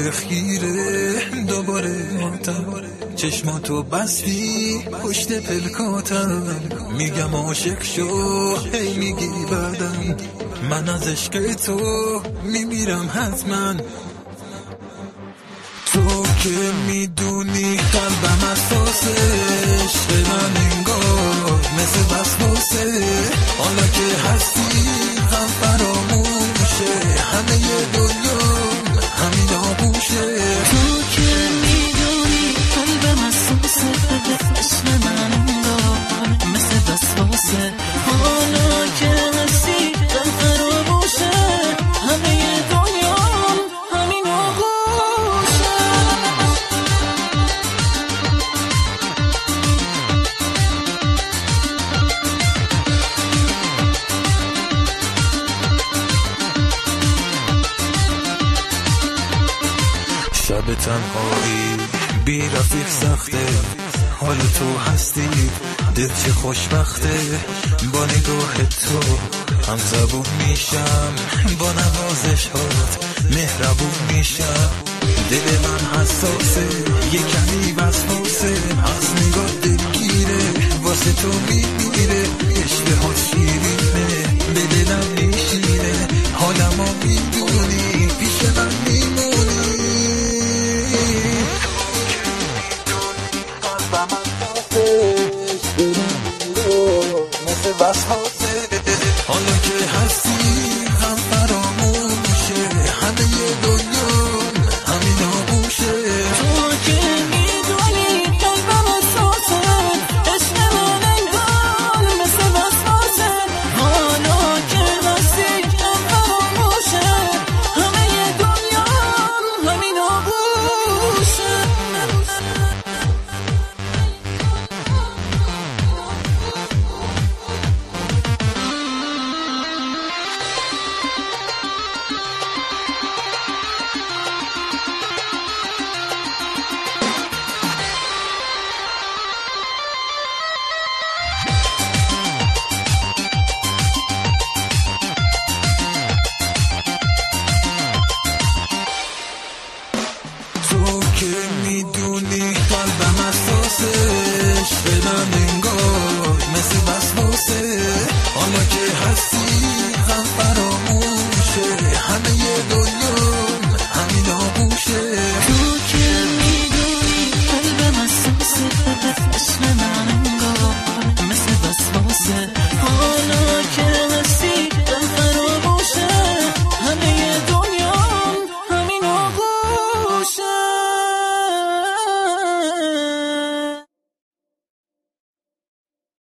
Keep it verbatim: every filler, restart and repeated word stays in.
دوباره خیره دوباره ماتم، چشماتو بستی پشت پلکاتم، میگم عاشق شو هی میگی بعدم، من از عشق تو میمیرم حتما. تو که میدونی قلبم اساسه، عشق من انگار مثل وسوسه، حالا که هستی هم فراموشه، همه دنیا همین آغوشه. تو که میدونی قلبم اساسه، عشق من انگار مثل وسوسه، حالا که هستی هم فراموشه، همه دنیا همین آغوشه. شب تنهایی بی رفیق سخته، حال تو هستی دل چه خوشبخته، با نگاه تو هم زبون میشم، با نوازش هات مهربون میشم، دل من حساسه یه کمی وسواسه، از نگاه دلگیره واسه تو میمیره، اشتهات شیرینه به دلم میشینه، حالمو میدونی پیش من میمونی. حالا که هستی هم فراموشه، همه دنیا همین آغوشه. تو که میدونی قلبم اساسه، عشق من انگار مثل وسوسه، حالا که هستی هم فراموشه، همه دنیا همین آغوشه. تو که میدونی قلبم اساسه، عشق من انگار مثل وسوسه، حالا که هستی هم فراموشه، همه دنیا همین آغوشه. تو که میدونی قلبم اساسه، عشق من انگار مثل وسوسه،